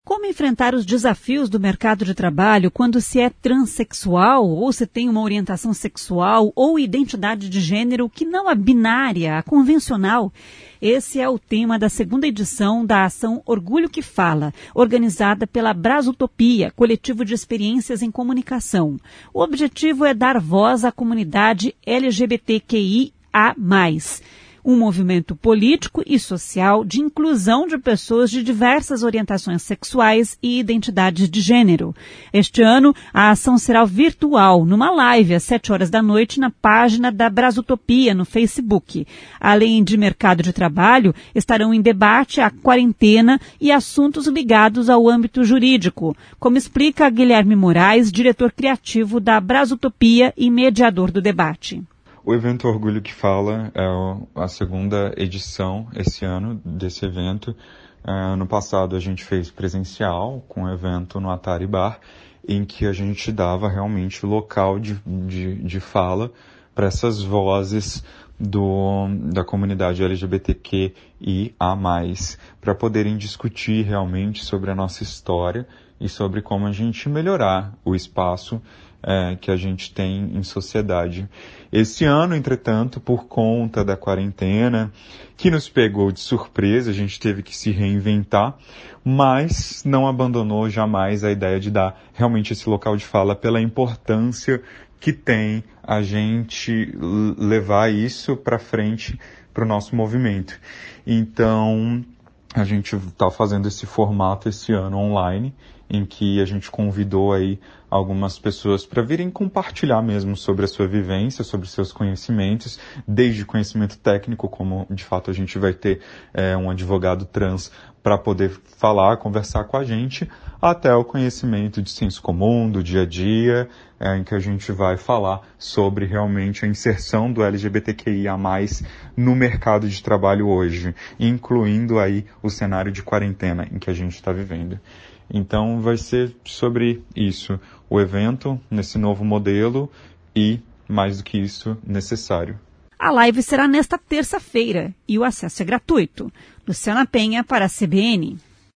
Como enfrentar os desafios do mercado de trabalho quando se é transexual ou se tem uma orientação sexual ou identidade de gênero que não é binária, a convencional? Esse é o tema da segunda edição da ação Orgulho que Fala, organizada pela Brasutopia, coletivo de experiências em comunicação. O objetivo é dar voz à comunidade LGBTQIA+, um movimento político e social de inclusão de pessoas de diversas orientações sexuais e identidades de gênero. Este ano, a ação será virtual, numa live às 19h na página da Brasutopia no Facebook. Além de mercado de trabalho, estarão em debate a quarentena e assuntos ligados ao âmbito jurídico, como explica Guilherme Moraes, diretor criativo da Brasutopia e mediador do debate. O evento Orgulho que Fala é a segunda edição esse ano desse evento. No passado a gente fez presencial com um evento no Atari Bar, em que a gente dava realmente local de fala para essas vozes da comunidade LGBTQIA+, para poderem discutir realmente sobre a nossa história e sobre como a gente melhorar o espaço que a gente tem em sociedade. Esse ano, entretanto, por conta da quarentena, que nos pegou de surpresa, a gente teve que se reinventar, mas não abandonou jamais a ideia de dar realmente esse local de fala pela importância que tem a gente levar isso para frente para o nosso movimento. Então, a gente está fazendo esse formato esse ano online, em que a gente convidou aí algumas pessoas para virem compartilhar mesmo sobre a sua vivência, sobre seus conhecimentos, desde conhecimento técnico, como de fato a gente vai ter um advogado trans para poder falar, conversar com a gente, até o conhecimento de senso comum, do dia a dia, em que a gente vai falar sobre realmente a inserção do LGBTQIA+, no mercado de trabalho hoje, incluindo aí o cenário de quarentena em que a gente está vivendo. Então vai ser sobre isso, o evento nesse novo modelo e, mais do que isso, necessário. A live será nesta terça-feira e o acesso é gratuito. Luciana Penha para a CBN.